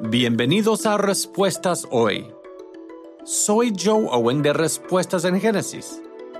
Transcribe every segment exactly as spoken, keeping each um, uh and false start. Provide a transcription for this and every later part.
Bienvenidos a Respuestas Hoy. Soy Joe Owen de Respuestas en Génesis.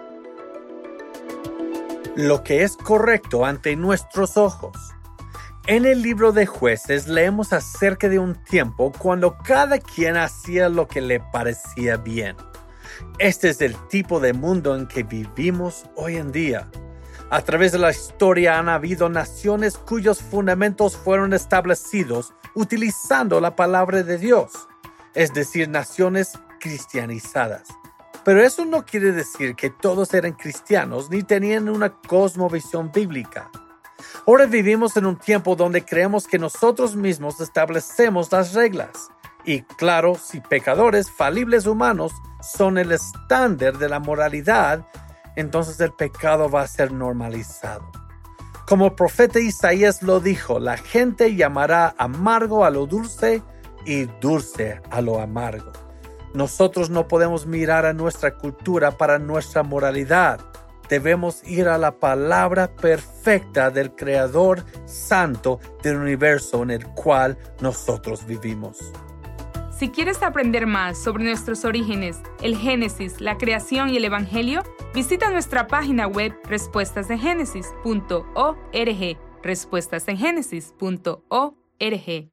Lo que es correcto ante nuestros ojos. En el libro de Jueces leemos acerca de un tiempo cuando cada quien hacía lo que le parecía bien. Este es el tipo de mundo en que vivimos hoy en día. A través de la historia han habido naciones cuyos fundamentos fueron establecidos utilizando la palabra de Dios, es decir, naciones cristianizadas. Pero eso no quiere decir que todos eran cristianos ni tenían una cosmovisión bíblica. Ahora vivimos en un tiempo donde creemos que nosotros mismos establecemos las reglas. Y claro, si pecadores falibles humanos son el estándar de la moralidad, entonces el pecado va a ser normalizado. Como el profeta Isaías lo dijo, la gente llamará amargo a lo dulce y dulce a lo amargo. Nosotros no podemos mirar a nuestra cultura para nuestra moralidad. Debemos ir a la palabra perfecta del Creador Santo del universo en el cual nosotros vivimos. Si quieres aprender más sobre nuestros orígenes, el Génesis, la creación y el Evangelio, visita nuestra página web respuestas en génesis punto org, respuestas en génesis punto org.